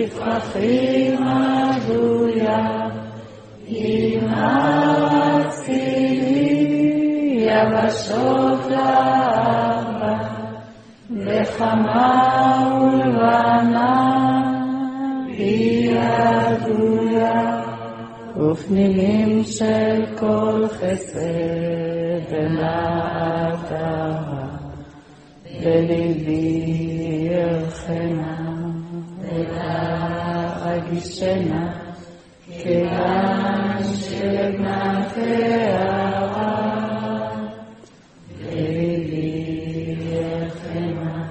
לפרחים מדויה, ימצאי יבשות לאבא, בחמה ולבנה בידויה, ופנינים של כל חסד ונעתה, בליבי ירחנה ולהגישנה, כיוון שלבנתיה בליבי ירחנה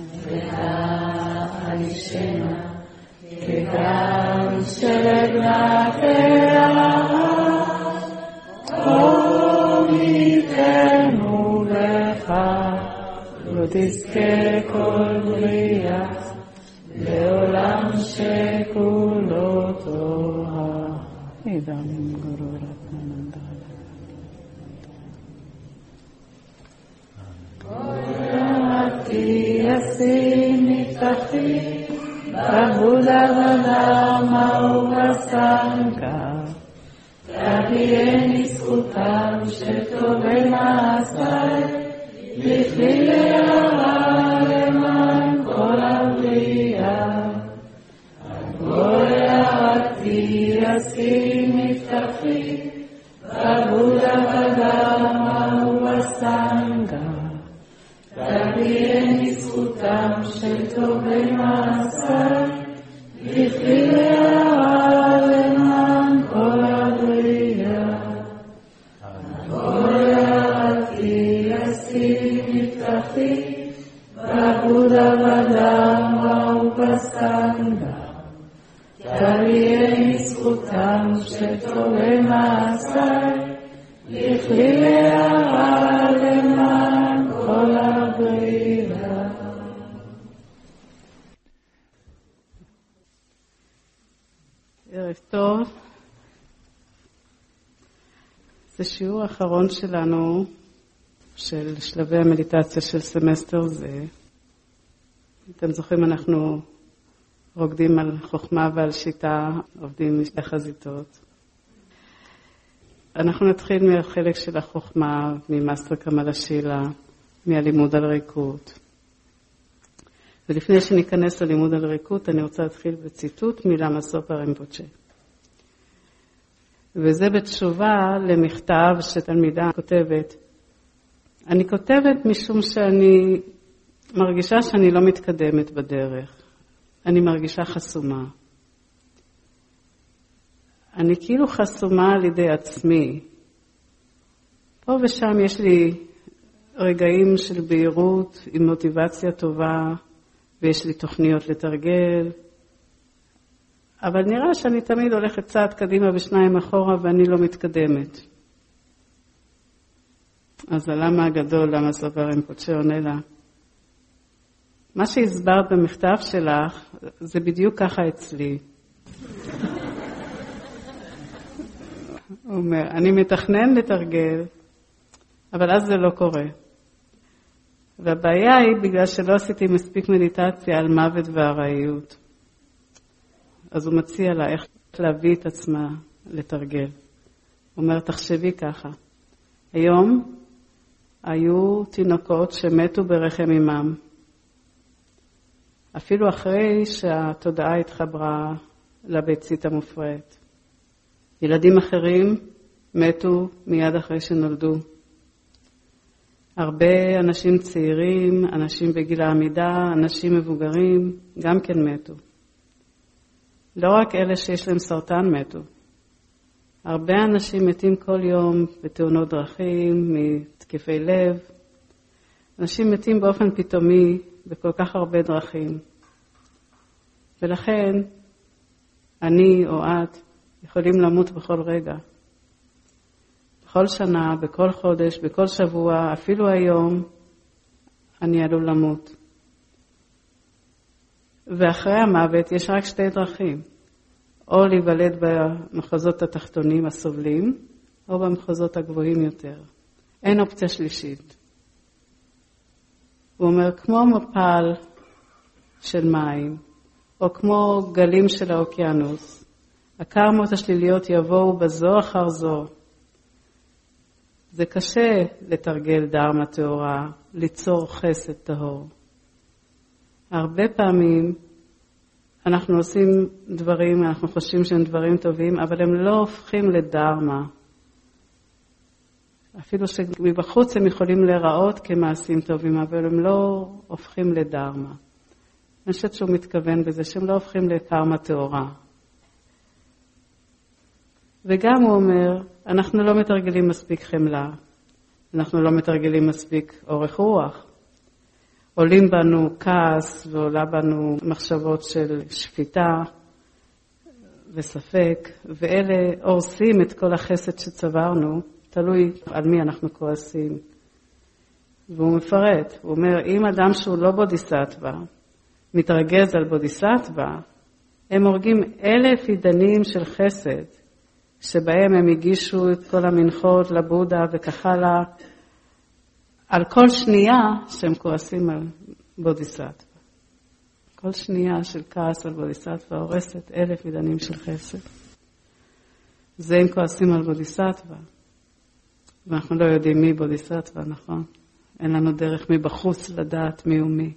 ולהגישנה, כיוון שלבנתיה אור ייתנו לך, לא תזכה כל בריאה, לעולם שכולו תורה. אידם גורו רתננדלה. קוראתי ישימי כפי, בבודה ודמה ובסנקה, תביאני זכותם של טובי מעשיי, לכלי הרע למען כל הבריאה. גוראתי ישימי כפי, בבודה ודמה ובסנקה, תביאני זכותם של טובי מעשיי, לכלי הרע למען כל הבריאה. גוראתי ישימי כפי, בבודה ודמה ובסנקה, תביאני זכותם של טובי מעשיי, לכלי הרע למען כל הבריאה. ערב טוב. זה שיעור האחרון שלנו של שלבי המדיטציה של סמסטר זה. אתם זוכרים, אנחנו רוקדים על חוכמה ועל שיטה, עובדים משתי חזיתות. אנחנו נתחיל מהחלק של החוכמה, ממאסטר קמאלה שילה, מהלימוד על ריקות. ולפני שניכנס ללימוד על ריקות, אני רוצה להתחיל בציטוט מלמה סופה רינפוצ'ה. וזה בתשובה למכתב שתלמידה כותבת. אני כותבת משום שאני מרגישה שאני לא מתקדמת בדרך. אני מרגישה חסומה. אני כאילו חסומה על ידי עצמי. פה ושם יש לי רגעים של בהירות עם מוטיבציה טובה, ויש לי תוכניות לתרגל, אבל נראה שאני תמיד הולכת צעד קדימה ושניים אחורה ואני לא מתקדמת. אז הלמה הגדול, למה סופה רינפוצ'ה עונה לה? מה שהסברת במכתב שלך, זה בדיוק ככה אצלי. הוא אומר, אני מתכנן לתרגל, אבל אז זה לא קורה. והבעיה היא בגלל שלא עשיתי מספיק מדיטציה על מוות והרעיות. אז הוא מציע לה איך להביא את עצמה לתרגל. הוא אומר, תחשבי ככה. היום היו תינוקות שמתו ברחם אמם. אפילו אחרי שהתודעה התחברה לביצית המופרית. ילדים אחרים מתו מיד אחרי שנולדו. הרבה אנשים צעירים, אנשים בגיל העמידה, אנשים מבוגרים, גם כן מתו. לא רק אלה שיש להם סרטן מתו. הרבה אנשים מתים כל יום בתאונות דרכים, מתקפי לב. אנשים מתים באופן פתאומי בכל כך הרבה דרכים. ולכן, אני או את יכולים למות בכל רגע. בכל שנה, בכל חודש, בכל שבוע, אפילו היום, אני עלול למות. ואחרי המוות יש רק שתי דרכים. או להיוולד במחוזות התחתונים הסובלים, או במחוזות הגבוהים יותר. אין אופציה שלישית. הוא אומר, כמו מפל של מים, או כמו גלים של האוקיינוס. הקרמות השליליות יבואו בזו אחר זו. זה קשה לתרגל דרמה טהורה, ליצור חסד טהור. הרבה פעמים אנחנו עושים דברים, אנחנו חושבים שהם דברים טובים, אבל הם לא הופכים לדרמה. אפילו שמבחוץ הם יכולים להיראות כמעשים טובים, אבל הם לא הופכים לדרמה. אני חושבת שהוא מתכוון בזה, שהם לא הופכים לקרמה טהורה. וגם הוא אומר, אנחנו לא מתרגלים מספיק חמלה, אנחנו לא מתרגלים מספיק אורך רוח. עולים בנו כעס ועולה בנו מחשבות של שפיטה וספק, ואלה הורסים את כל החסד שצברנו, תלוי על מי אנחנו כועסים. והוא מפרט, הוא אומר, אם אדם שהוא לא בודיסטווה, מתרגז על בודיסטווה, הם הורגים 1,000 עידנים של חסד, שבהם הם הגישו את כל המנחות לבודה וכך הלאה, על כל שנייה שהם כועסים על בודיסטווה. כל שנייה של כעס על בודיסטווה הורסת 1,000 עידנים של חסד. זה הם כועסים על בודיסטווה. ואנחנו לא יודעים מי בודיסטווה, נכון? אין לנו דרך מבחוץ לדעת מי ומי.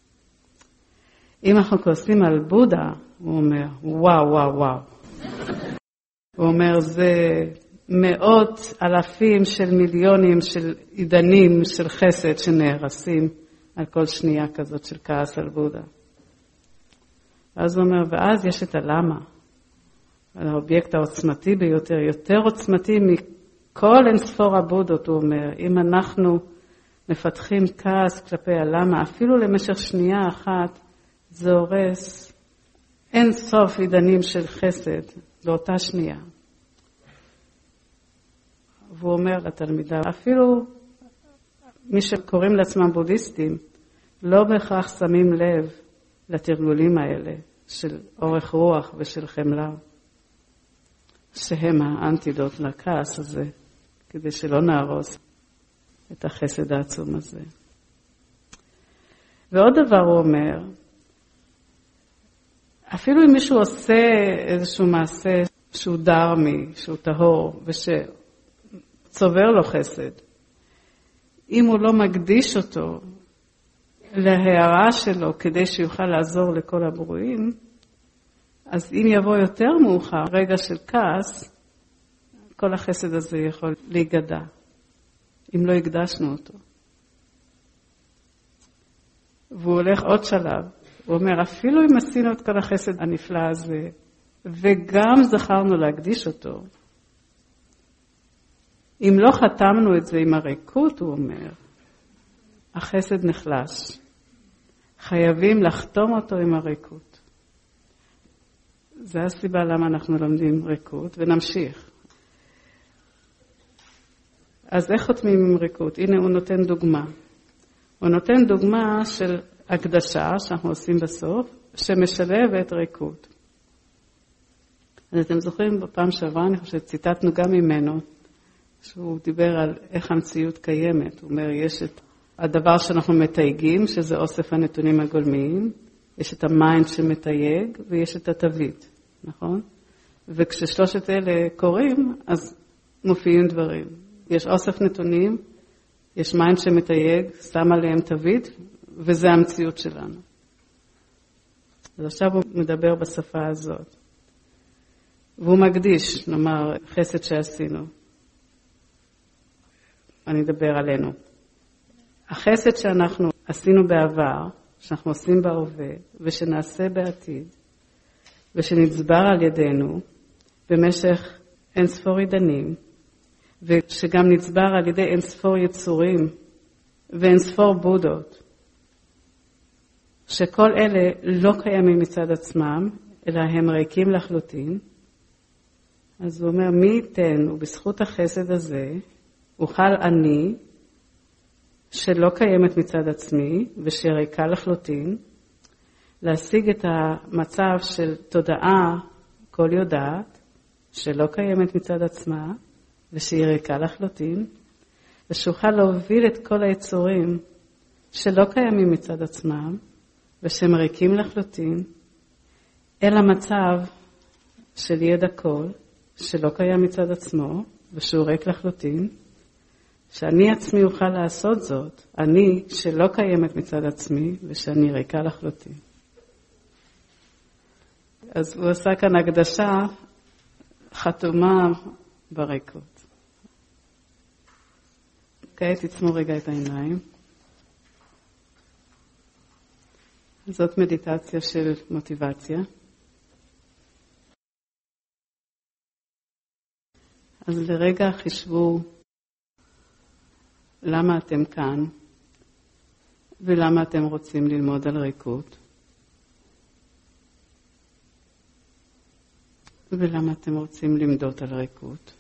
אם אנחנו כועסים על בודה, הוא אומר, וואו, וואו, וואו. הוא אומר, זה מאות אלפים של מיליונים של עידנים של חסד שנהרסים על כל שנייה כזאת של כעס על בודה. אז הוא אומר, ואז יש את הלמה. האובייקט העוצמתי ביותר, יותר עוצמתי מכל אינספור הבודות, הוא אומר. אם אנחנו מפתחים כעס כלפי הלמה, אפילו למשך שנייה אחת, זה הורס אין סוף עידנים של חסד באותה שנייה. והוא אומר לתלמידה, אפילו מי שקוראים לעצמם בודהיסטים, לא בהכרח שמים לב לתרגולים האלה של אורך רוח ושל חמלה, שהם האנטידוט לכעס הזה, כדי שלא נהרוס את החסד העצום הזה. ועוד דבר הוא אומר, אפילו אם מישהו עושה איזשהו מעשה שהוא דרמי, שהוא טהור, ושצובר לו חסד, אם הוא לא מקדיש אותו להערה שלו כדי שיוכל לעזור לכל הברואים, אז אם יבוא יותר מאוחר, רגע של כעס, כל החסד הזה יכול להיגדע, אם לא הקדשנו אותו. והוא הולך עוד שלב, הוא אומר, אפילו אם עשינו את כל החסד הנפלא הזה, וגם זכרנו להקדיש אותו, אם לא חתמנו את זה עם הריקות, הוא אומר, החסד נחלש. חייבים לחתום אותו עם הריקות. זו הסיבה למה אנחנו לומדים ריקות, ונמשיך. אז איך חותמים עם ריקות? הנה הוא נותן דוגמה. הוא נותן דוגמה של הקדשה שאנחנו עושים בסוף, שמשלבת ריקות. אז אתם זוכרים בפעם שעברה, אני חושבת, ציטטנו גם ממנו, שהוא דיבר על איך המציאות קיימת. הוא אומר, יש את הדבר שאנחנו מתייגים, שזה אוסף הנתונים הגולמיים, יש את המיינד שמתייג, ויש את התווית, נכון? וכששלושת אלה קורים, אז מופיעים דברים. יש אוסף נתונים, יש מיינד שמתייג, שם עליהם תווית, וזה המציאות שלנו. אז עכשיו הוא מדבר בשפה הזאת. והוא מקדיש, נאמר, חסד שעשינו. אני אדבר עלינו. החסד שאנחנו עשינו בעבר, שאנחנו עושים בהווה, ושנעשה בעתיד, ושנצבר על ידינו במשך אין ספור עידנים, ושגם נצבר על ידי אין ספור יצורים, ואין ספור בודות, שכל אלה לא קיימים מצד עצמם, אלא הם ריקים לחלוטין. אז הוא אומר, מי ייתן, ובזכות החסד הזה, אוכל אני, שלא קיימת מצד עצמי, ושריקה לחלוטין, להשיג את המצב של תודעה כל יודעת, שלא קיימת מצד עצמה, ושהיא ריקה לחלוטין, ושאוכל להוביל את כל היצורים שלא קיימים מצד עצמם, ושהם ריקים לחלוטין, אל המצב של ידע כל, שלא קיים מצד עצמו, ושהוא ריק לחלוטין, שאני עצמי אוכל לעשות זאת, אני שלא קיימת מצד עצמי, ושאני ריקה לחלוטין. אז הוא עשה כאן הקדשה חתומה בריקות. כעת תצמו רגע את העיניים. זאת מדיטציה של מוטיבציה. אז לרגע חישבו למה אתם כאן ולמה אתם רוצים ללמוד על ריקות ולמה אתם רוצים למדוד על ריקות.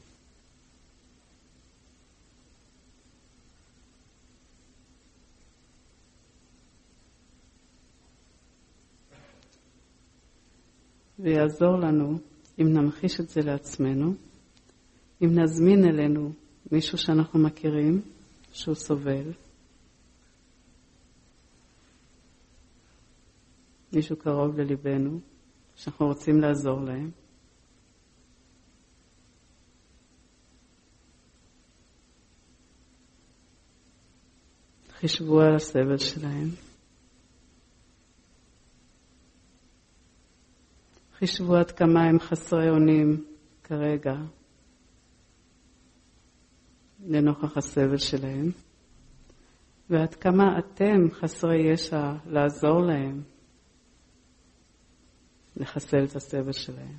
ויעזור לנו אם נמחיש את זה לעצמנו, אם נזמין אלינו מישהו שאנחנו מכירים, שהוא סובל, מישהו קרוב לליבנו, שאנחנו רוצים לעזור להם. חישבו על הסבל שלהם. חישבו עד כמה הם חסרי אונים כרגע, לנוכח הסבל שלהם, ועד כמה אתם חסרי ישע לעזור להם לחסל את הסבל שלהם.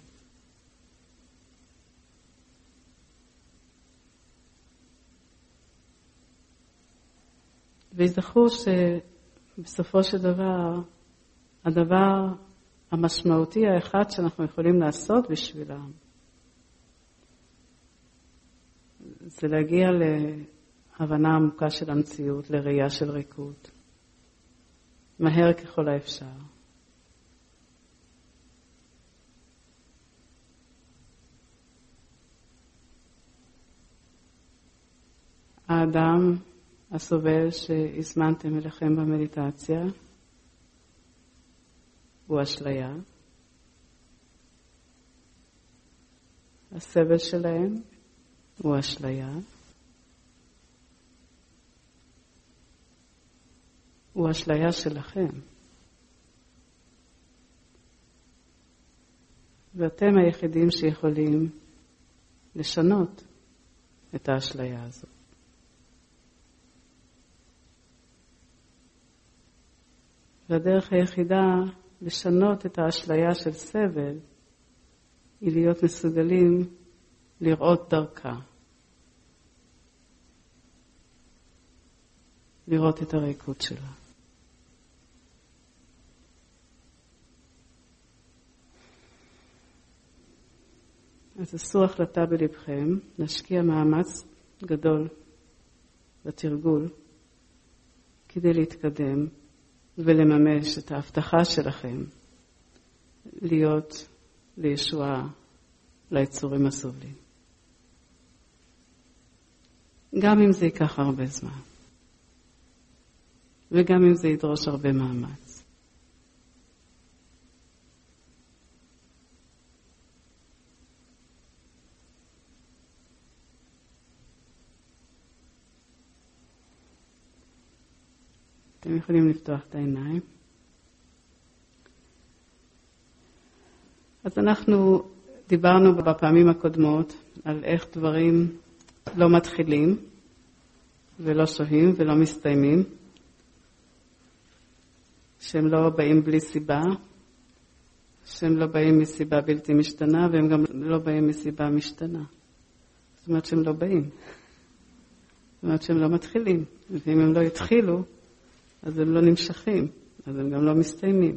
ויזכרו שבסופו של דבר, הדבר המשמעותי האחד שאנחנו יכולים לעשות בשבילם, זה להגיע להבנה עמוקה של המציאות, לראייה של ריקות, מהר ככל האפשר. האדם הסובל שהזמנתם אליכם במדיטציה הוא אשליה. הסבל שלהם הוא אשליה. הוא אשליה שלכם. ואתם היחידים שיכולים לשנות את האשליה הזאת. והדרך היחידה לשנות את האשליה של סבל היא להיות מסוגלים לראות דרכה. לראות את הריקות שלה. אז עשו החלטה בלבכם, להשקיע מאמץ גדול בתרגול כדי להתקדם ולממש את ההבטחה שלכם להיות לישועה ליצורים הסובלים. גם אם זה ייקח הרבה זמן. וגם אם זה ידרוש הרבה מאמץ. אתם יכולים לפתוח את העיניים. אז אנחנו דיברנו בפעמים הקודמות על איך דברים לא מתחילים ולא שוהים ולא מסתיימים, שהם לא באים בלי סיבה, שהם לא באים מסיבה בלתי משתנה, והם גם לא באים מסיבה משתנה. זאת אומרת שהם לא באים. זאת אומרת שהם לא מתחילים. ואם הם לא התחילו, אז הם לא נמשכים, אז הם גם לא מסתיימים.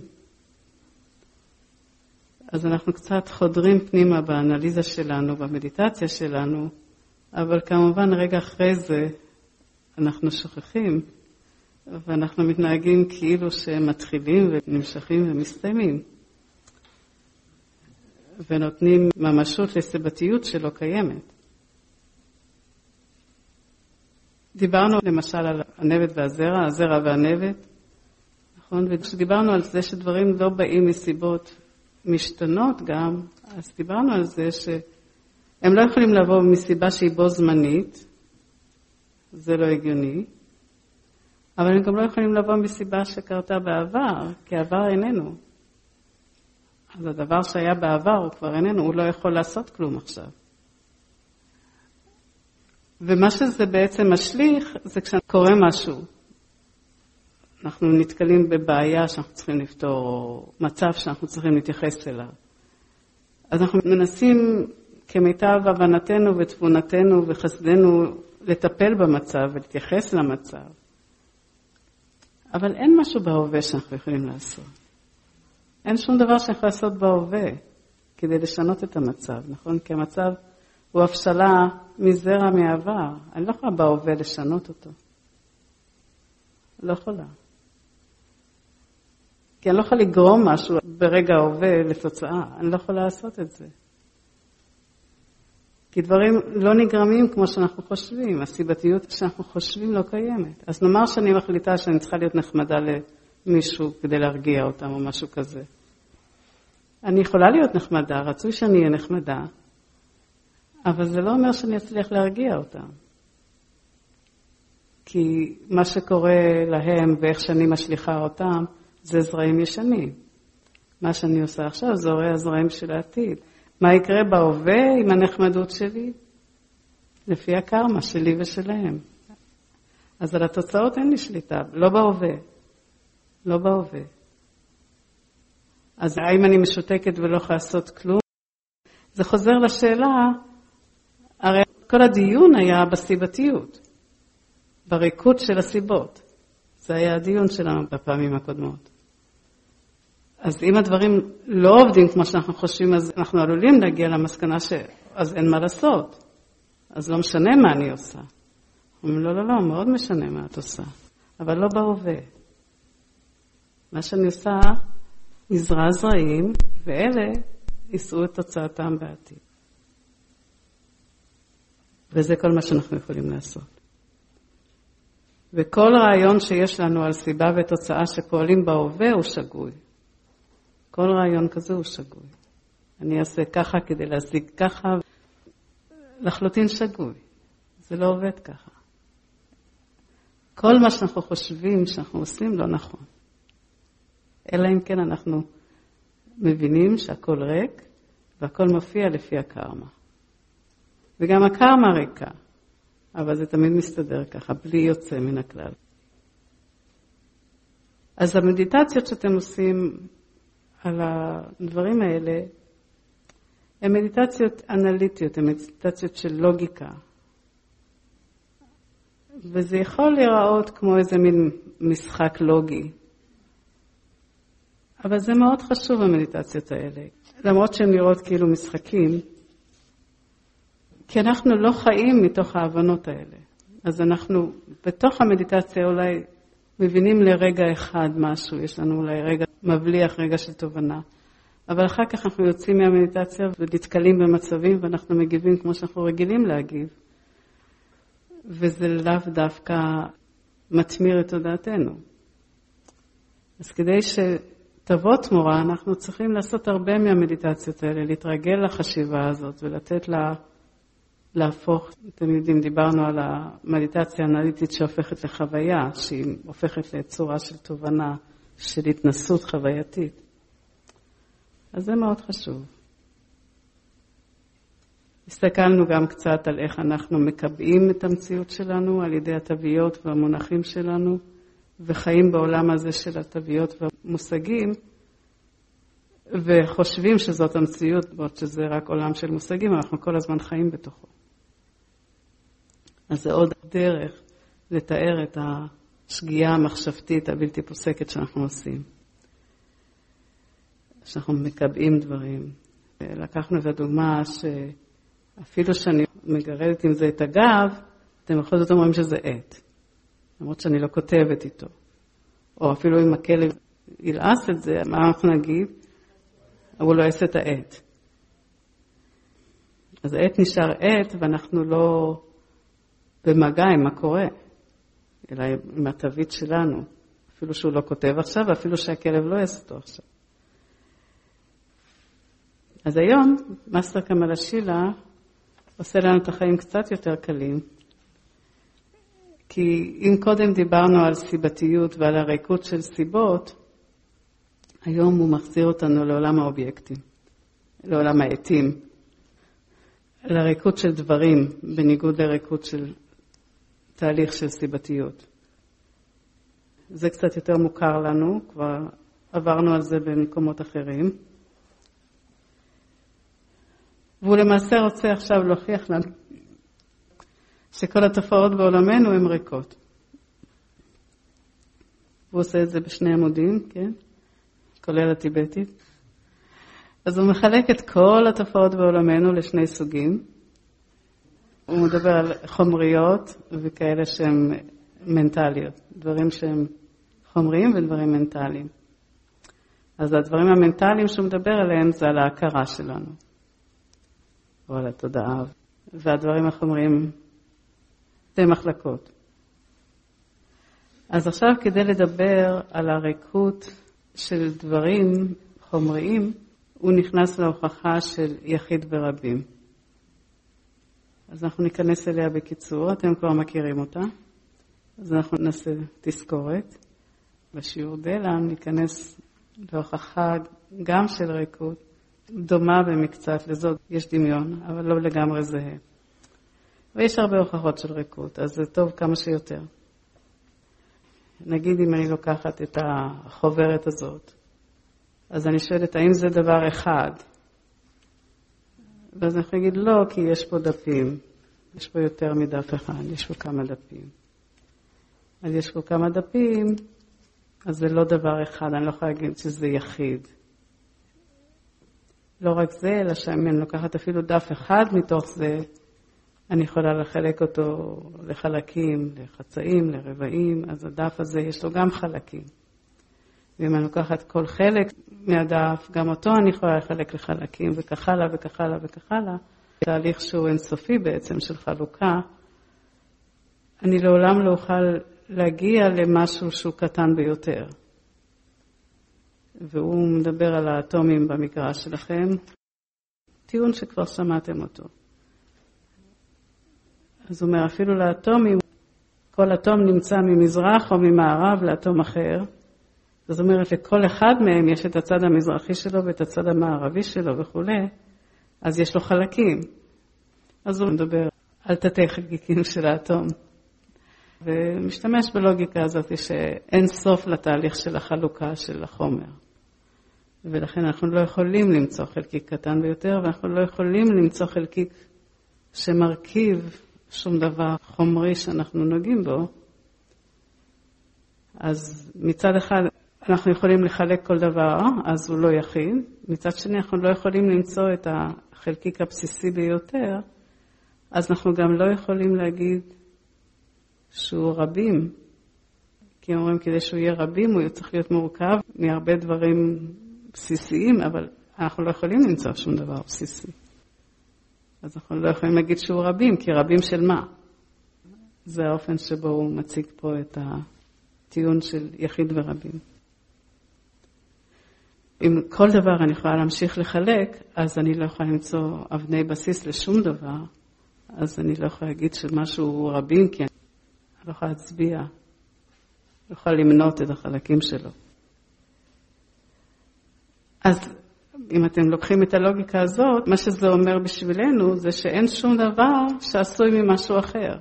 אז אנחנו קצת חודרים פנימה באנליזה שלנו, במדיטציה שלנו, אבל כמובן רגע אחרי זה אנחנו שוכחים, ואנחנו מתנהגים כאילו שהם מתחילים ונמשכים ומסתיימים. ונותנים ממשות לסיבתיות שלא קיימת. דיברנו למשל על הנבט והזרע, הזרע והנבט, נכון? ודיברנו על זה שדברים לא באים מסיבות משתנות גם, אז דיברנו על זה שהם לא יכולים לבוא מסיבה שהיא בו זמנית, זה לא הגיוני, אבל הם גם לא יכולים לבוא מסיבה שקרתה בעבר, כי העבר איננו. אז הדבר שהיה בעבר הוא כבר איננו, הוא לא יכול לעשות כלום עכשיו. ומה שזה בעצם משליך, זה כשקורה משהו. אנחנו נתקלים בבעיה שאנחנו צריכים לפתור, או מצב שאנחנו צריכים להתייחס אליו. אז אנחנו מנסים כמיטב הבנתנו ותבונתנו וחסדנו לטפל במצב ולהתייחס למצב. אבל אין משהו בהווה שאנחנו יכולים לעשות. אין שום דבר שאנחנו לעשות בהווה כדי לשנות את המצב, נכון? כי המצב הוא הבשלה מזרע מעבר. אני לא יכולה בהווה לשנות אותו. לא יכולה. כי אני לא יכולה לגרום משהו ברגע ההווה לתוצאה. אני לא יכולה לעשות את זה. כי דברים לא נגרמים כמו שאנחנו חושבים. הסיבתיות שאנחנו חושבים לא קיימת. אז נאמר שאני מחליטה שאני צריכה להיות נחמדה למישהו כדי להרגיע אותם או משהו כזה. אני יכולה להיות נחמדה, רצוי שאני אהיה נחמדה, אבל זה לא אומר שאני אצליח להרגיע אותם. כי מה שקורה להם ואיך שאני משליחה אותם, זה זרעים ישנים. מה שאני עושה עכשיו זה הורי הזרעים של העתיד. מה יקרה בהווה עם הנחמדות שלי? לפי הקרמה שלי ושלהם. אז על התוצאות אין לי שליטה, לא בהווה. לא בהווה. אז האם אני משותקת ולא יכולה לעשות כלום? זה חוזר לשאלה, הרי כל הדיון היה בסיבתיות, בריקות של הסיבות. זה היה הדיון שלנו בפעמים הקודמות. אז אם הדברים לא עובדים כמו שאנחנו חושבים, אז אנחנו עלולים להגיע למסקנה אז אין מה לעשות. אז לא משנה מה אני עושה. אומרים, לא, מאוד משנה מה את עושה. אבל לא בהווה. מה שאני עושה, נזרע זרעים, ואלה יישאו את תוצאתם בעתיד. וזה כל מה שאנחנו יכולים לעשות. וכל רעיון שיש לנו על סיבה ותוצאה שפועלים בהווה הוא שגוי. כל רעיון כזה הוא שגוי. אני אעשה ככה כדי להשיג ככה, לחלוטין שגוי. זה לא עובד ככה. כל מה שאנחנו חושבים שאנחנו עושים לא נכון. אלא אם כן אנחנו מבינים שהכל ריק, והכל מופיע לפי הקרמה. וגם הקרמה ריקה, אבל זה תמיד מסתדר ככה, בלי יוצא מן הכלל. אז המדיטציות שאתם עושים על הדברים האלה, הן מדיטציות אנליטיות, הן מדיטציות של לוגיקה. וזה יכול להיראות כמו איזה מין משחק לוגי. אבל זה מאוד חשוב המדיטציות האלה. למרות שהן נראות כאילו משחקים, כי אנחנו לא חיים מתוך ההבנות האלה. אז אנחנו בתוך המדיטציה אולי מבינים לרגע אחד משהו, יש לנו אולי רגע מבליח, רגע של תובנה. אבל אחר כך אנחנו יוצאים מהמדיטציה ונתקלים במצבים ואנחנו מגיבים כמו שאנחנו רגילים להגיב. וזה לאו דווקא מתמיר את תודעתנו. אז כדי שתבוא תמורה, אנחנו צריכים לעשות הרבה מהמדיטציות האלה, להתרגל לחשיבה הזאת ולתת לה להפוך. אתם יודעים, דיברנו על המדיטציה האנליטית שהופכת לחוויה, שהיא הופכת לצורה של תובנה, של התנסות חווייתית. אז זה מאוד חשוב. הסתכלנו גם קצת על איך אנחנו מקבעים את המציאות שלנו על ידי התוויות והמונחים שלנו, וחיים בעולם הזה של התוויות והמושגים, וחושבים שזאת המציאות, בעוד שזה רק עולם של מושגים, אנחנו כל הזמן חיים בתוכו. אז זה עוד דרך לתאר את השגיאה המחשבתית הבלתי פוסקת שאנחנו עושים. שאנחנו מקבעים דברים. לקחנו את הדוגמה שאפילו שאני מגרדת עם זה את הגב, אתם בכל זאת אומרים שזה עט. למרות שאני לא כותבת איתו. או אפילו אם הכלב ילעס את זה, מה אנחנו נגיד? הוא לא יעשה את העט. אז העט נשאר עט ואנחנו לא במגע עם מה קורה, אלא עם התווית שלנו. אפילו שהוא לא כותב עכשיו, ואפילו שהכלב לא יעשה אותו עכשיו. אז היום, מאסטר קמאלה שילה עושה לנו את החיים קצת יותר קלים, כי אם קודם דיברנו על סיבתיות ועל הריקות של סיבות, היום הוא מחזיר אותנו לעולם האובייקטים, לעולם העתים, לריקות של דברים, בניגוד לריקות של תהליך של סיבתיות. זה קצת יותר מוכר לנו, כבר עברנו על זה במקומות אחרים. והוא למעשה רוצה עכשיו להוכיח לנו שכל התופעות בעולמנו הן ריקות. הוא עושה את זה בשני עמודים, כן? כולל הטיבטית. אז הוא מחלק את כל התופעות בעולמנו לשני סוגים. הוא מדבר על חומריות וכאלה שהן מנטליות. דברים שהם חומריים ודברים מנטליים. אז הדברים המנטליים שהוא מדבר עליהם זה על ההכרה שלנו. או על התודעה. והדברים החומריים זה מחלקות. אז עכשיו כדי לדבר על הריקות של דברים חומריים, הוא נכנס להוכחה של יחיד ורבים. אז אנחנו ניכנס אליה בקיצור, אתם כבר מכירים אותה. אז אנחנו נעשה תזכורת. בשיעור דלה ניכנס להוכחה גם של ריקות, דומה במקצת לזאת, יש דמיון, אבל לא לגמרי זהה. ויש הרבה הוכחות של ריקות, אז זה טוב כמה שיותר. נגיד אם אני לוקחת את החוברת הזאת, אז אני שואלת, האם זה דבר אחד? ואז אני אגיד, לא, כי יש פה דפים. יש פה יותר מדף אחד, יש פה כמה דפים. אז יש פה כמה דפים, אז זה לא דבר אחד, אני לא יכולה להגיד שזה יחיד. לא רק זה, אלא שאני לוקחת אפילו דף אחד מתוך זה, אני יכולה לחלק אותו לחלקים, לחצאים, לרבעים, אז הדף הזה יש לו גם חלקים. ואם אני לוקחת כל חלק מהדף, גם אותו אני יכולה לחלק לחלקים, וכך הלאה וכך הלאה וכך הלאה. תהליך שהוא אינסופי בעצם של חלוקה, אני לעולם לא אוכל להגיע למשהו שהוא קטן ביותר. והוא מדבר על האטומים במגרש שלכם, טיעון שכבר שמעתם אותו. אז הוא אומר, אפילו לאטומים, כל אטום נמצא ממזרח או ממערב לאטום אחר. זאת אומרת, לכל אחד מהם יש את הצד המזרחי שלו ואת הצד המערבי שלו וכו'. אז יש לו חלקים. אז הוא מדבר על תתי חלקיקים של האטום. ומשתמש בלוגיקה הזאת שאין סוף לתהליך של החלוקה של החומר. ולכן אנחנו לא יכולים למצוא חלקיק קטן ביותר, ואנחנו לא יכולים למצוא חלקיק שמרכיב שום דבר חומרי שאנחנו נוגעים בו. אז מצד אחד אנחנו יכולים לחלק כל דבר, אז הוא לא יחיד. מצד שני אנחנו לא יכולים למצוא את החלקיק הבסיסי ביותר, אז אנחנו גם לא יכולים להגיד שהוא רבים. כי אומרים כדי שהוא יהיה רבים הוא צריך להיות מורכב מהרבה דברים בסיסיים, אבל אנחנו לא יכולים למצוא שום דבר בסיסי. אז אנחנו לא יכולים להגיד שהוא רבים, כי רבים של מה? זה האופן שבו הוא מציג פה את הטיעון של יחיד ורבים. אם כל דבר אני יכולה להמשיך לחלק, אז אני לא יכולה למצוא אבני בסיס לשום דבר, אז אני לא יכולה להגיד שמשהו הוא רבים, כי אני לא יכולה להצביע, לא יכולה למנות את החלקים שלו. אז אם אתם לוקחים את הלוגיקה הזאת, מה שזה אומר בשבילנו זה שאין שום דבר שעשוי ממשהו אחר.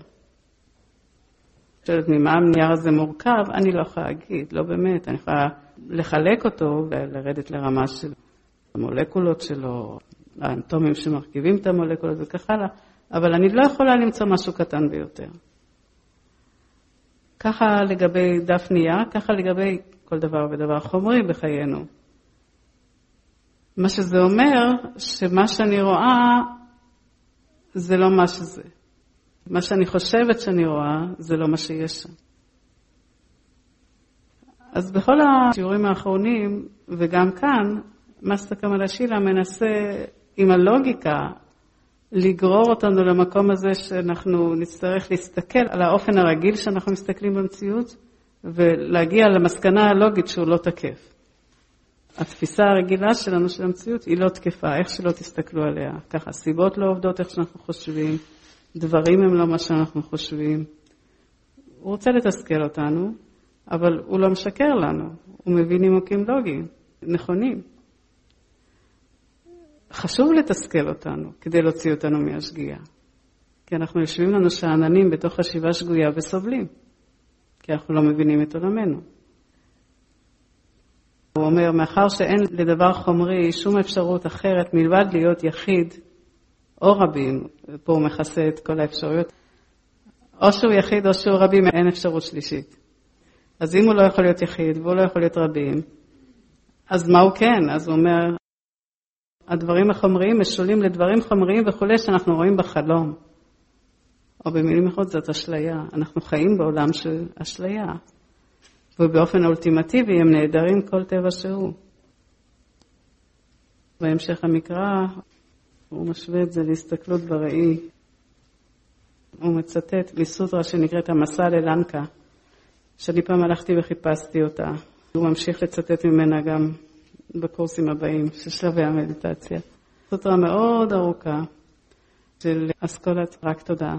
שואלת ממה הנייר הזה מורכב, אני לא יכולה להגיד, לא באמת, אני יכולה לחלק אותו ולרדת לרמה של המולקולות שלו, האטומים שמרכיבים את המולקולות וכך הלאה, אבל אני לא יכולה למצוא משהו קטן ביותר. ככה לגבי דף נייר, ככה לגבי כל דבר ודבר חומרי בחיינו. מה שזה אומר, שמה שאני רואה זה לא מה שזה. מה שאני חושבת שאני רואה, זה לא מה שיש שם. אז בכל השיעורים האחרונים, וגם כאן, מאסטר קמאלה שילה מנסה עם הלוגיקה לגרור אותנו למקום הזה שאנחנו נצטרך להסתכל על האופן הרגיל שאנחנו מסתכלים במציאות, ולהגיע למסקנה הלוגית שהוא לא תקף. התפיסה הרגילה שלנו של המציאות היא לא תקפה, איך שלא תסתכלו עליה. ככה, סיבות לא עובדות איך שאנחנו חושבים, דברים הם לא מה שאנחנו חושבים. הוא רוצה לתסכל אותנו, אבל הוא לא משקר לנו, הוא מביא נימוקים לוגיים, נכונים. חשוב לתסכל אותנו כדי להוציא אותנו מהשגיאה. כי אנחנו יושבים לנו שעננים בתוך חשיבה שגויה וסובלים, כי אנחנו לא מבינים את עולמנו. הוא אומר, מאחר שאין לדבר חומרי שום אפשרות אחרת מלבד להיות יחיד או רבים, פה הוא מכסה את כל האפשרויות, או שהוא יחיד או שהוא רבים, אין אפשרות שלישית. אז אם הוא לא יכול להיות יחיד והוא לא יכול להיות רבים, אז מה הוא כן? אז הוא אומר, הדברים החומריים משולים לדברים חומריים וכו' שאנחנו רואים בחלום. או במילים אחרות זאת אשליה. אנחנו חיים בעולם של אשליה. ובאופן אולטימטיבי הם נהדרים כל טבע שהוא. בהמשך המקרא הוא משווה את זה להסתכלות בראי. הוא מצטט מסוטרה שנקראת המסע ללנקה, שאני פעם הלכתי וחיפשתי אותה. הוא ממשיך לצטט ממנה גם בקורסים הבאים של שלבי המדיטציה. סוטרה מאוד ארוכה של אסכולת רק תודעה.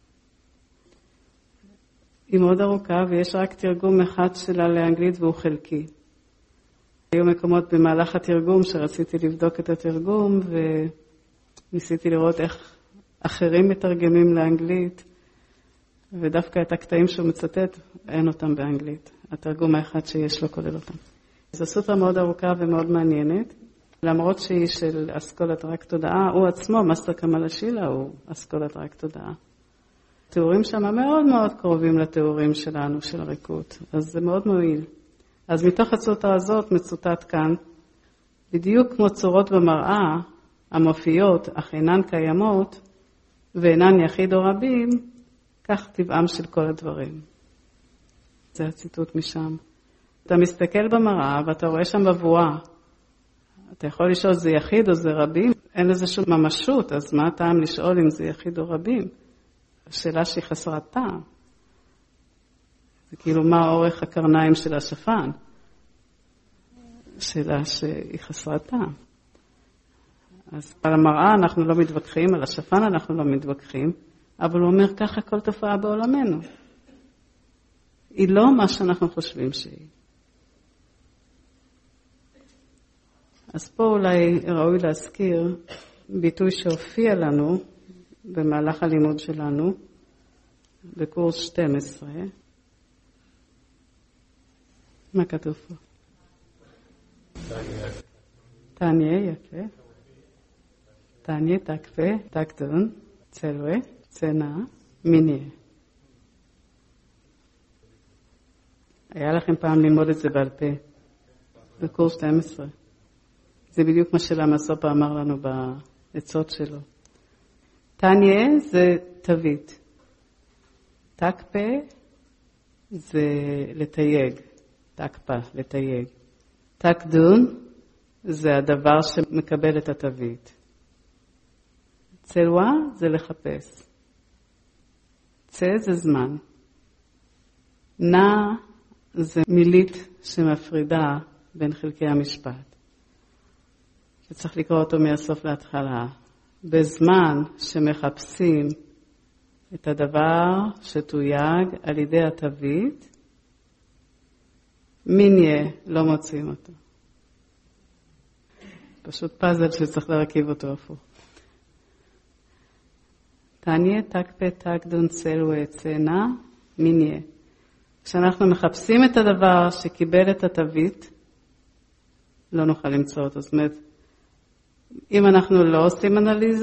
היא מאוד ארוכה ויש רק תרגום אחד שלה לאנגלית והוא חלקי. היו מקומות במהלך התרגום שרציתי לבדוק את התרגום וניסיתי לראות איך אחרים מתרגמים לאנגלית, ודווקא את הקטעים שהוא מצטט אין אותם באנגלית. התרגום האחד שיש לו כולל אותם. זו סוטרה מאוד ארוכה ומאוד מעניינת, למרות שהיא של אסכולת רק תודעה, הוא עצמו, מאסטר קמאלה שילה, הוא אסכולת רק תודעה. התיאורים שם מאוד מאוד קרובים לתיאורים שלנו, של הריקות, אז זה מאוד מועיל. אז מתוך הסוטרה הזאת מצוטט כאן, בדיוק כמו צורות במראה, המופיעות אך אינן קיימות, ואינן יחיד או רבים, כך טבעם של כל הדברים. זה הציטוט משם. אתה מסתכל במראה ואתה רואה שם בבואה. אתה יכול לשאול זה יחיד או זה רבים? אין לזה שום ממשות, אז מה הטעם לשאול אם זה יחיד או רבים? השאלה שהיא חסרת טעם. זה כאילו מה אורך הקרניים של השפן? שאלה שהיא חסרת טעם. אז על המראה אנחנו לא מתווכחים, על השפן אנחנו לא מתווכחים, אבל הוא אומר ככה כל תופעה בעולמנו. היא לא מה שאנחנו חושבים שהיא. אז פה אולי ראוי להזכיר ביטוי שהופיע לנו במהלך הלימוד שלנו, בקורס 12. מה כתוב פה? תניה, יפה. תניה, תקפה, תקדון, צלווה, צנע, מיניה. היה לכם פעם ללמוד את זה בעל פה, בקורס 12. זה בדיוק מה שלמה סופה אמר לנו בעצות שלו. תניה זה תווית. תקפה זה לתייג. תקפה, לתייג. תקדון זה הדבר שמקבל את התווית. צלווה זה לחפש. צה זה זמן. נע זה מילית שמפרידה בין חלקי המשפט. וצריך לקרוא אותו מהסוף להתחלה. בזמן שמחפשים את הדבר שתויג על ידי התווית, מיניה לא מוצאים אותו. פשוט פאזל שצריך להרכיב אותו הפוך. תניה תקפה תקדון צלווה צנע מיניה. כשאנחנו מחפשים את הדבר שקיבל את התווית, לא נוכל למצוא אותו. זאת אומרת, אם אנחנו לא עושים אנליזה,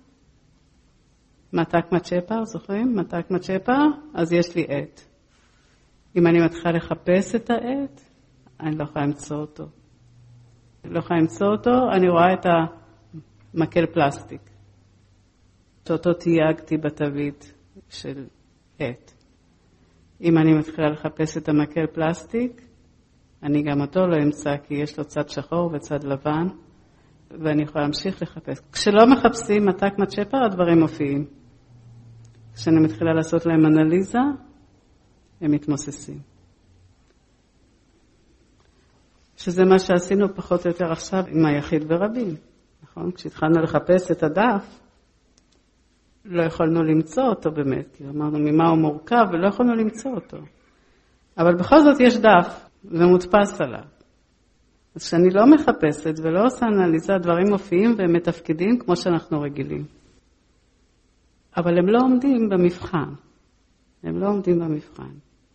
מתק מצ'פר, זוכרים? מתק מצ'פר, אז יש לי עת. אם אני מתחילה לחפש את העת, אני לא יכולה למצוא אותו. לא יכולה למצוא אותו, אני רואה את המקל פלסטיק, שאותו תייגתי בתווית של עת. אם אני מתחילה לחפש את המקל פלסטיק, אני גם אותו לא אמצא, כי יש לו צד שחור וצד לבן, ואני יכולה להמשיך לחפש. כשלא מחפשים מתק מצ'פר, הדברים מופיעים. כשאני מתחילה לעשות להם אנליזה, הם מתמוססים. שזה מה שעשינו פחות או יותר עכשיו עם היחיד ורבים. נכון? כשהתחלנו לחפש את הדף, לא יכולנו למצוא אותו באמת, כי אמרנו ממה הוא מורכב ולא יכולנו למצוא אותו. אבל בכל זאת יש דף ומודפס עליו. אז כשאני לא מחפשת ולא עושה אנליזה, דברים מופיעים והם מתפקדים כמו שאנחנו רגילים. אבל הם לא עומדים במבחן. הם לא עומדים במבחן.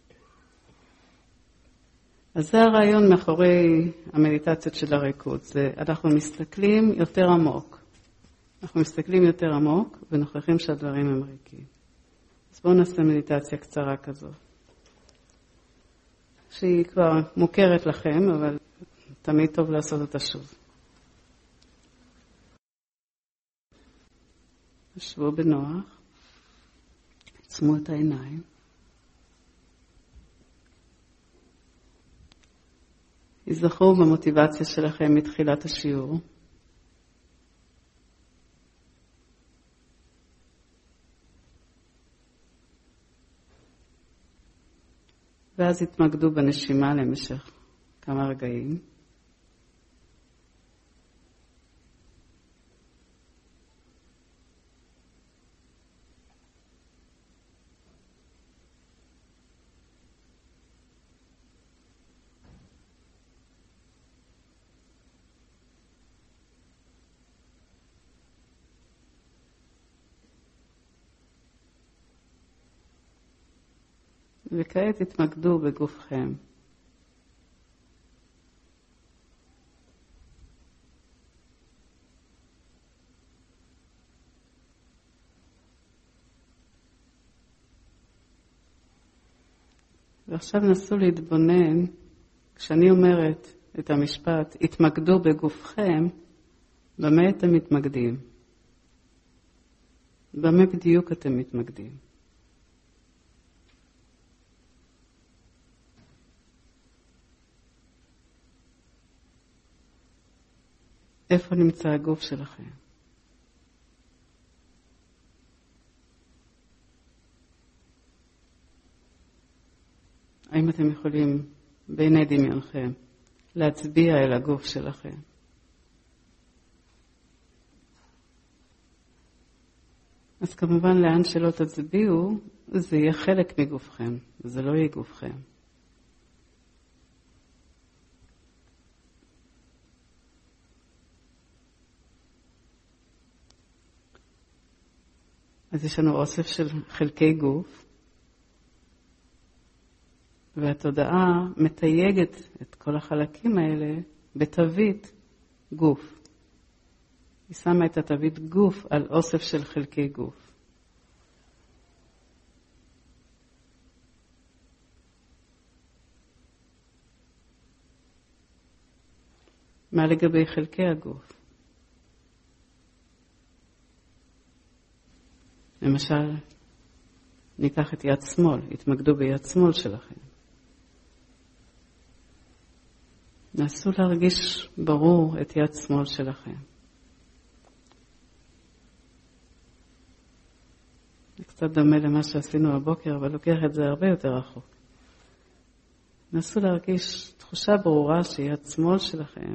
אז זה הרעיון מאחורי המדיטציות של הריקוד. אנחנו מסתכלים יותר עמוק. אנחנו מסתכלים יותר עמוק ונוכחים שהדברים הם ריקים. אז בואו נעשה מדיטציה קצרה כזו. שהיא כבר מוכרת לכם, אבל תמיד טוב לעשות אותה שוב. שבו בנוח. עצמו את העיניים. הזכרו במוטיבציה שלכם מתחילת השיעור. ואז התמקדו בנשימה למשך כמה רגעים. וכעת התמקדו בגופכם. ועכשיו נסו להתבונן, כשאני אומרת את המשפט, התמקדו בגופכם, במה אתם מתמקדים? במה בדיוק אתם מתמקדים? איפה נמצא הגוף שלכם? האם אתם יכולים בעיני דמיונכם להצביע אל הגוף שלכם? אז כמובן לאן שלא תצביעו, זה יהיה חלק מגופכם, זה לא יהיה גופכם. אז יש לנו אוסף של חלקי גוף, והתודעה מתייגת את כל החלקים האלה בתווית גוף. היא שמה את התווית גוף על אוסף של חלקי גוף. מה לגבי חלקי הגוף? למשל, ניקח את יד שמאל, התמקדו ביד שמאל שלכם. נסו להרגיש ברור את יד שמאל שלכם. זה קצת דומה למה שעשינו הבוקר, אבל לוקח את זה הרבה יותר רחוק. נסו להרגיש תחושה ברורה שיד שמאל שלכם,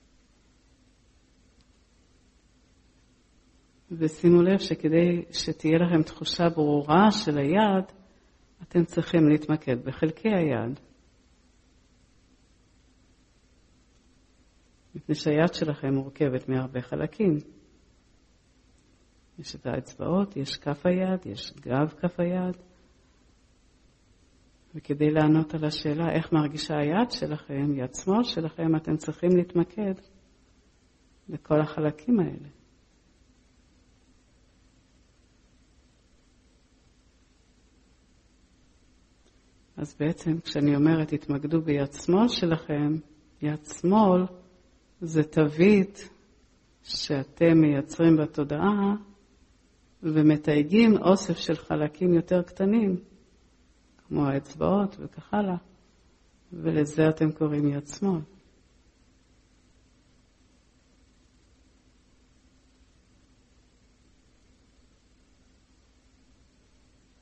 ושימו לב שכדי שתהיה לכם תחושה ברורה של היד, אתם צריכים להתמקד בחלקי היד. מפני שהיד שלכם מורכבת מהרבה חלקים. יש את האצבעות, יש כף היד, יש גב כף היד. וכדי לענות על השאלה איך מרגישה היד שלכם, יד שמאל שלכם, אתם צריכים להתמקד בכל החלקים האלה. אז בעצם כשאני אומרת התמקדו ביד שמאל שלכם, יד שמאל זה תווית שאתם מייצרים בתודעה ומתייגים אוסף של חלקים יותר קטנים, כמו האצבעות וכך הלאה, ולזה אתם קוראים יד שמאל.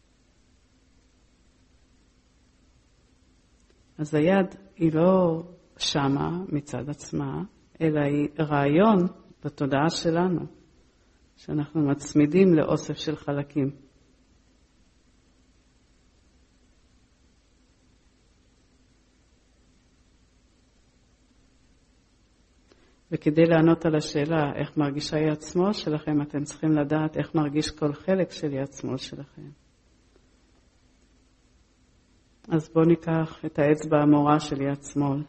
אז היד היא לא שמה מצד עצמה, אלא היא רעיון בתודעה שלנו, שאנחנו מצמידים לאוסף של חלקים. וכדי לענות על השאלה איך מרגישה יד שמאל שלכם, אתם צריכים לדעת איך מרגיש כל חלק של יד שמאל שלכם. אז בואו ניקח את האצבע המורה של יד שמאל.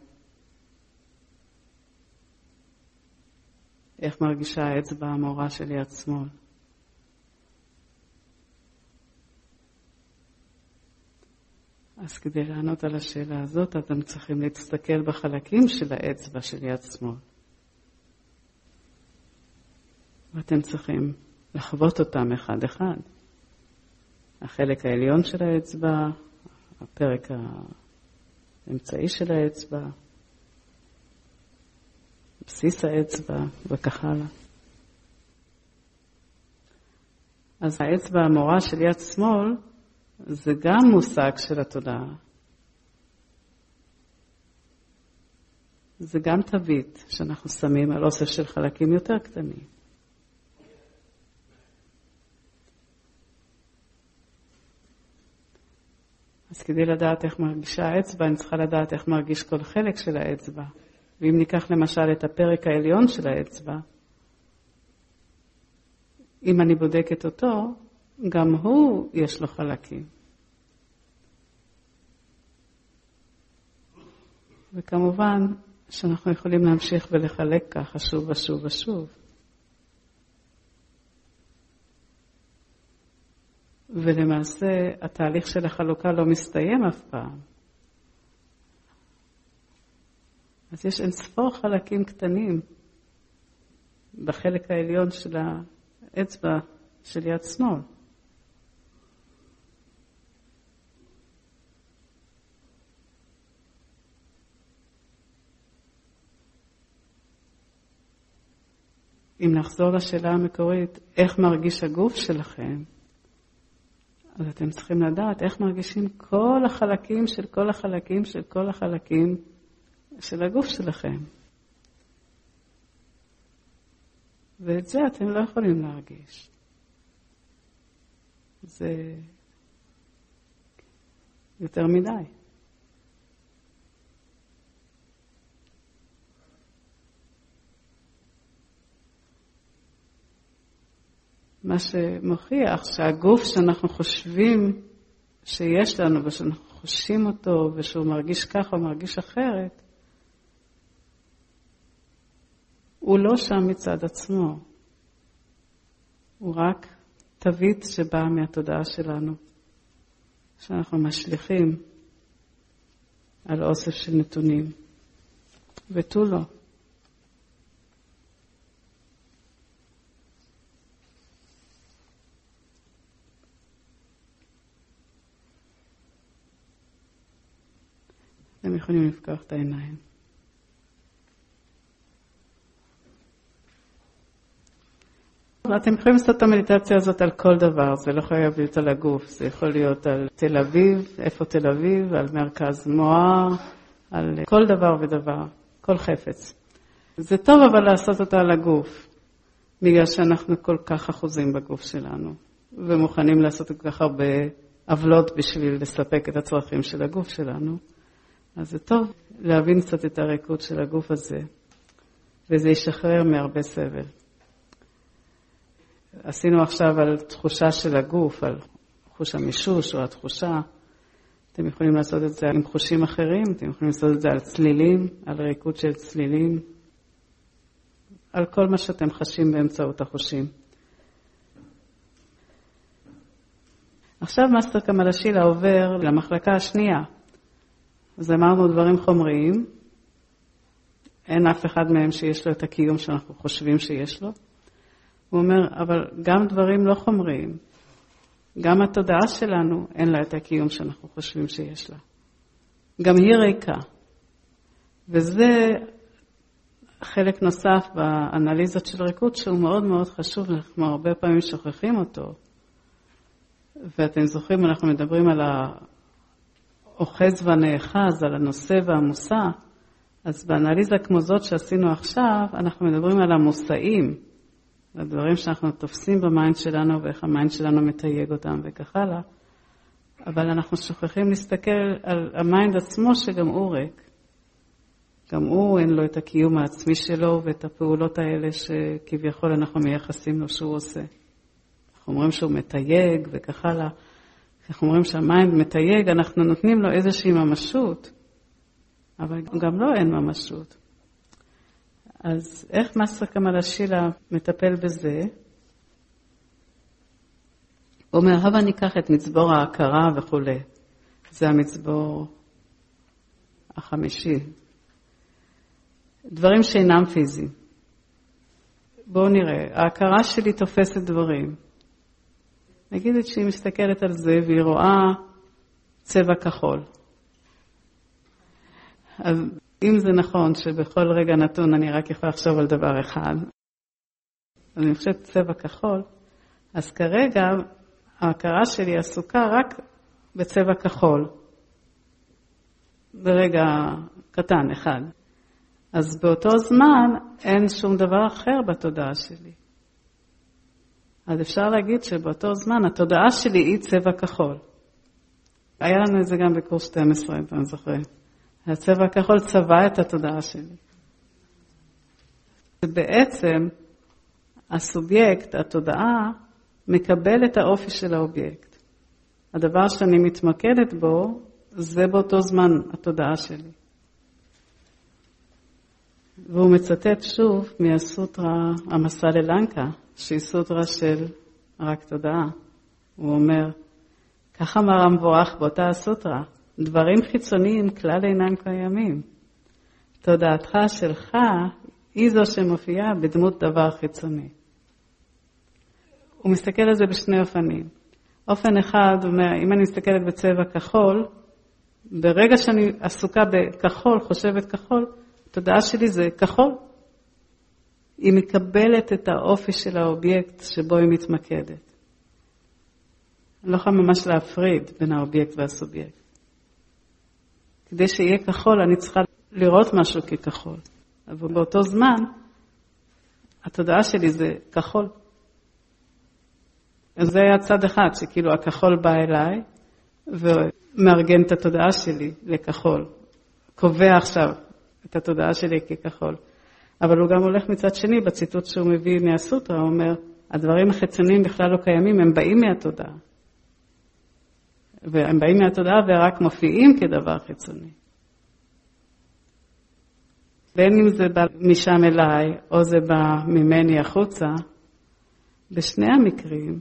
איך מרגישה האצבע המורה של יד שמאל? אז כדי לענות על השאלה הזאת, אתם צריכים להסתכל בחלקים של האצבע של יד שמאל. ואתם צריכים לחוות אותם אחד אחד. החלק העליון של האצבע, הפרק האמצעי של האצבע, בסיס האצבע וכך הלאה. אז האצבע המורה של יד שמאל זה גם מושג של התודעה. זה גם תווית שאנחנו שמים על אוסף של חלקים יותר קטנים. אז כדי לדעת איך מרגישה האצבע, אני צריכה לדעת איך מרגיש כל חלק של האצבע. ואם ניקח למשל את הפרק העליון של האצבע, אם אני בודקת אותו, גם הוא יש לו חלקים. וכמובן שאנחנו יכולים להמשיך ולחלק ככה שוב ושוב ושוב. ולמעשה התהליך של החלוקה לא מסתיים אף פעם. אז יש אינספור חלקים קטנים בחלק העליון של האצבע של יד שמאל. אם נחזור לשאלה המקורית, איך מרגיש הגוף שלכם? אז אתם צריכים לדעת איך מרגישים כל החלקים של כל החלקים של כל החלקים של הגוף שלכם. ואת זה אתם לא יכולים להרגיש. זה יותר מדי. מה שמוכיח שהגוף שאנחנו חושבים שיש לנו ושאנחנו חושבים אותו ושהוא מרגיש ככה או מרגיש אחרת, הוא לא שם מצד עצמו. הוא רק תווית שבאה מהתודעה שלנו, שאנחנו משליכים על אוסף של נתונים. ותו לא. אתם יכולים לפקוח את העיניים. אתם יכולים לעשות את המדיטציה הזאת על כל דבר, זה לא חייב להיות על הגוף, זה יכול להיות על תל אביב, איפה תל אביב, על מרכז מואר, על כל דבר ודבר, כל חפץ. זה טוב אבל לעשות אותה על הגוף, בגלל שאנחנו כל כך אחוזים בגוף שלנו, ומוכנים לעשות כל כך הרבה עוולות בשביל לספק את הצרכים של הגוף שלנו. אז זה טוב להבין קצת את הריקות של הגוף הזה, וזה ישחרר מהרבה סבל. עשינו עכשיו על תחושה של הגוף, על חוש המישוש או התחושה. אתם יכולים לעשות את זה עם חושים אחרים, אתם יכולים לעשות את זה על צלילים, על ריקות של צלילים, על כל מה שאתם חשים באמצעות החושים. עכשיו מאסטר קמלשילה עובר למחלקה השנייה. אז אמרנו דברים חומריים, אין אף אחד מהם שיש לו את הקיום שאנחנו חושבים שיש לו. הוא אומר, אבל גם דברים לא חומריים, גם התודעה שלנו אין לה את הקיום שאנחנו חושבים שיש לה. גם היא ריקה. וזה חלק נוסף באנליזות של ריקות שהוא מאוד מאוד חשוב, אנחנו הרבה פעמים שוכחים אותו. ואתם זוכרים, אנחנו מדברים על האוחז והנאחז, על הנושא והמושא, אז באנליזה כמו זאת שעשינו עכשיו, אנחנו מדברים על המושאים, הדברים שאנחנו תופסים במיינד שלנו ואיך המיינד שלנו מתייג אותם וכך הלאה, אבל אנחנו שוכחים להסתכל על המיינד עצמו שגם הוא ריק. גם הוא אין לו את הקיום העצמי שלו ואת הפעולות האלה שכביכול אנחנו מייחסים לו שהוא עושה. אנחנו אומרים שהוא מתייג וכך הלאה. אנחנו אומרים שהמיינד מתייג, אנחנו נותנים לו איזושהי ממשות, אבל גם לא אין ממשות. אז איך מסר קמאלה שילה מטפל בזה? הוא אומר, הבה ניקח את מצבור ההכרה וכו'. זה המצבור החמישי. דברים שאינם פיזיים. בואו נראה, ההכרה שלי תופסת דברים. נגיד שהיא מסתכלת על זה והיא רואה צבע כחול. אז אם זה נכון שבכל רגע נתון אני רק יכולה לחשוב על דבר אחד, אז אני חושבת צבע כחול, אז כרגע ההכרה שלי עסוקה רק בצבע כחול. ברגע קטן אחד. אז באותו זמן אין שום דבר אחר בתודעה שלי. אז אפשר להגיד שבאותו זמן התודעה שלי היא צבע כחול. היה לנו את זה גם בקורס 12, אתם זוכרים. הצבע הכחול צבע את התודעה שלי. ובעצם הסובייקט, התודעה, מקבל את האופי של האובייקט. הדבר שאני מתמקדת בו, זה באותו זמן התודעה שלי. והוא מצטט שוב מהסוטרה המסע ללנקה, שהיא סוטרה של רק תודעה. הוא אומר, כך אמר המבורך באותה הסוטרה, דברים חיצוניים כלל אינם קיימים. תודעתך שלך היא זו שמופיעה בדמות דבר חיצוני. הוא מסתכל על זה בשני אופנים. אופן אחד, הוא אומר, אם אני מסתכלת בצבע כחול, ברגע שאני עסוקה בכחול, חושבת כחול, התודעה שלי זה כחול. היא מקבלת את האופי של האובייקט שבו היא מתמקדת. אני לא יכולה ממש להפריד בין האובייקט והסובייקט. כדי שיהיה כחול, אני צריכה לראות משהו ככחול. אבל באותו זמן, התודעה שלי זה כחול. אז זה היה צד אחד, שכאילו הכחול בא אליי, ומארגן את התודעה שלי לכחול. קובע עכשיו את התודעה שלי ככחול. אבל הוא גם הולך מצד שני, בציטוט שהוא מביא מהסוטרה, הוא אומר, הדברים החיצוניים בכלל לא קיימים, הם באים מהתודעה. והם באים מהתודעה ורק מופיעים כדבר חיצוני. בין אם זה בא משם אליי, או זה בא ממני החוצה, בשני המקרים,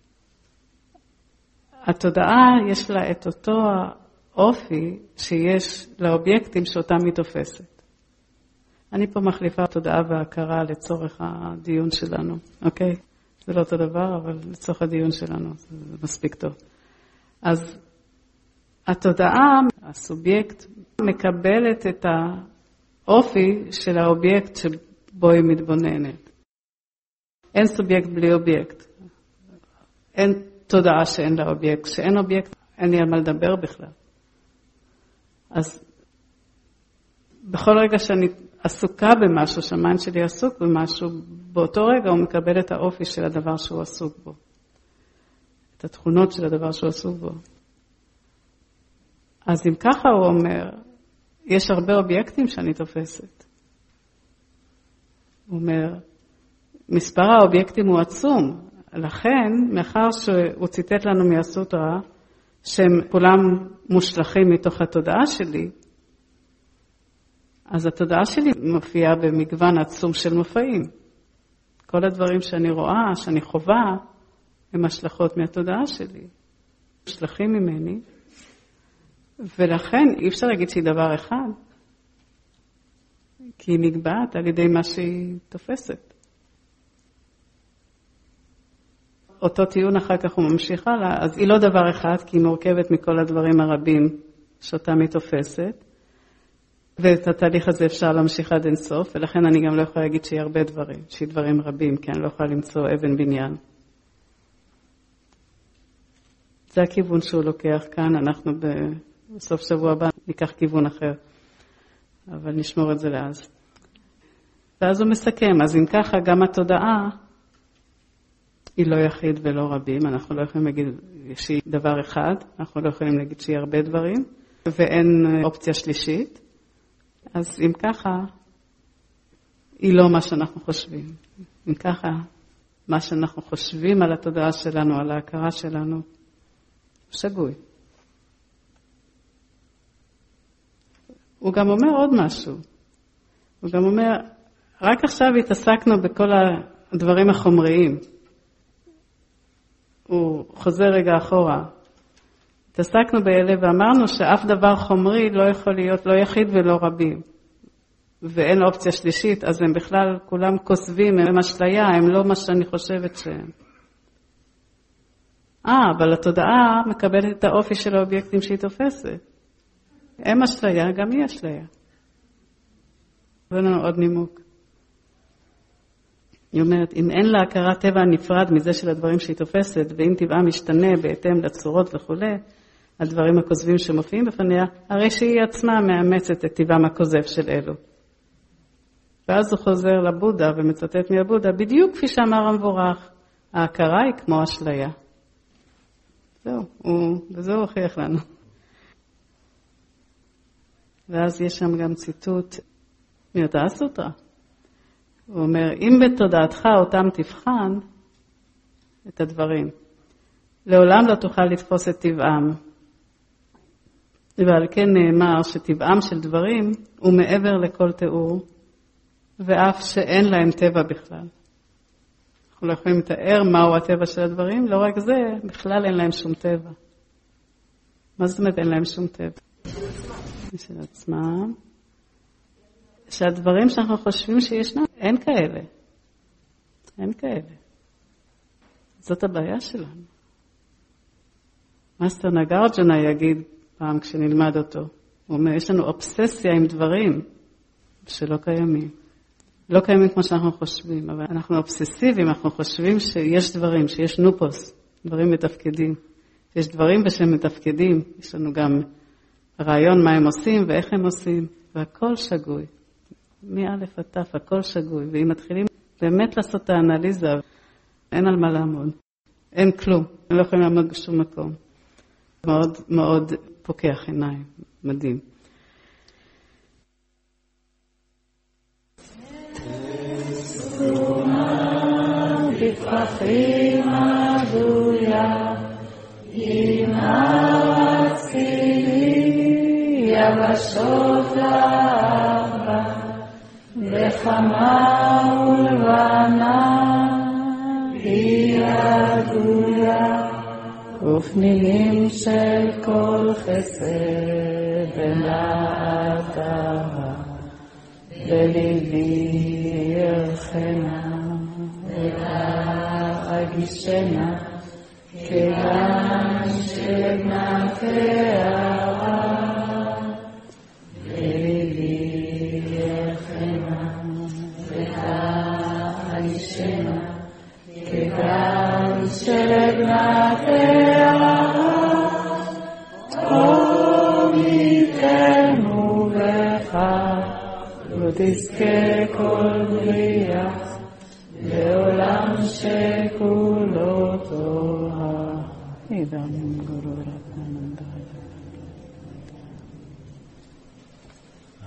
התודעה יש לה את אותו האופי שיש לאובייקטים שאותם היא תופסת. אני פה מחליפה תודעה והכרה לצורך הדיון שלנו, אוקיי? זה לא אותו דבר, אבל לצורך הדיון שלנו זה מספיק טוב. אז התודעה, הסובייקט, מקבלת את האופי של האובייקט שבו היא מתבוננת. אין סובייקט בלי אובייקט. אין תודעה שאין לה אובייקט. כשאין אובייקט, אין לי על מה לדבר בכלל. אז בכל רגע שאני עסוקה במשהו, שהמיינד שלי עסוק במשהו, באותו רגע הוא מקבל את האופי של הדבר שהוא עסוק בו. את התכונות של הדבר שהוא עסוק בו. אז אם ככה הוא אומר, יש הרבה אובייקטים שאני תופסת. הוא אומר, מספר האובייקטים הוא עצום, לכן, מאחר שהוא ציטט לנו מהסוטרה, שהם כולם מושלכים מתוך התודעה שלי, אז התודעה שלי מופיעה במגוון עצום של מופעים. כל הדברים שאני רואה, שאני חווה, הם השלכות מהתודעה שלי. מושלכים ממני, ולכן אי אפשר להגיד שהיא דבר אחד, כי היא נקבעת על ידי מה שהיא תופסת. אותו טיעון אחר כך הוא ממשיך הלאה, אז היא לא דבר אחד, כי היא מורכבת מכל הדברים הרבים שאותם היא תופסת, ואת התהליך הזה אפשר להמשיך עד אינסוף, ולכן אני גם לא יכולה להגיד שהיא הרבה דברים, שהיא דברים רבים, כי אני לא יכולה למצוא אבן בניין. זה הכיוון שהוא לוקח כאן, אנחנו בסוף שבוע הבא ניקח כיוון אחר. אבל נשמור את זה לאז. ואז הוא מסכם, אז אם ככה גם התודעה היא לא יחיד ולא רבים, אנחנו לא יכולים להגיד שהיא דבר אחד, אנחנו לא יכולים להגיד שהיא הרבה דברים, ואין אופציה שלישית, אז אם ככה, היא לא מה שאנחנו חושבים. אם ככה, מה שאנחנו חושבים על התודעה שלנו, על ההכרה שלנו, שגוי. הוא גם אומר עוד משהו. הוא גם אומר, רק עכשיו התעסקנו בכל הדברים החומריים. הוא חוזר רגע אחורה. התעסקנו באלה ואמרנו שאף דבר חומרי לא יכול להיות לא יחיד ולא רבים. ואין אופציה שלישית, אז הם בכלל כולם כוסבים, הם אשליה, הם לא מה שאני חושבת שהם. אבל התודעה מקבלת את האופי של האובייקטים שהיא תופסת. הם אשליה, גם היא אשליה. זה לנו עוד נימוק. היא אומרת, אם אין לה הכרת טבע נפרד מזה של הדברים שהיא תופסת, ואם טבעה משתנה בהתאם לצורות וכו', הדברים הכוזבים שמופיעים בפניה, הרי שהיא עצמה מאמצת את טבעם הכוזב של אלו. ואז הוא חוזר לבודה ומצטט מהבודה, בדיוק כפי שאמר המבורך, ההכרה היא כמו אשליה. זהו, וזה הוא הוכיח לנו. ואז יש שם גם ציטוט מאותה הסוטרה. הוא אומר, אם בתודעתך אותם תבחן את הדברים, לעולם לא תוכל לתפוס את טבעם. ועל כן נאמר שטבעם של דברים הוא מעבר לכל תיאור, ואף שאין להם טבע בכלל. אנחנו לא יכולים לתאר מהו הטבע של הדברים, לא רק זה, בכלל אין להם שום טבע. מה זאת אומרת אין להם שום טבע? של עצמם. שהדברים שאנחנו חושבים שישנם, אין כאלה. אין כאלה. זאת הבעיה שלנו. מאסטר נגארג'נה יגיד פעם כשנלמד אותו, הוא אומר, יש לנו אובססיה עם דברים שלא קיימים. לא קיימים כמו שאנחנו חושבים, אבל אנחנו אובססיביים, אנחנו חושבים שיש דברים, שיש נופוס, דברים מתפקדים. יש דברים בשם מתפקדים, יש לנו גם רעיון מה הם עושים ואיך הם עושים, והכל שגוי. מאלף עד תף, הכל שגוי. ואם מתחילים באמת לעשות את האנליזה, אין על מה לעמוד. אין כלום, הם לא יכולים לעמוד בשום מקום. מאוד מאוד פוקח עיניים, מדהים. בפרחים הדויה, ימאצי יבשות לאבא, בחמה ולבנה, היא הדויה, ופנינים של כל חסד ונעתה, בליבי ירחנה. אגישנה כיוון שבנתיה בליבי ירחנה אגישנה כיוון שבנתיה אור ניתנו בך לא תזכה כל בריאה לעולם שכולו תורה. אידם גורורה.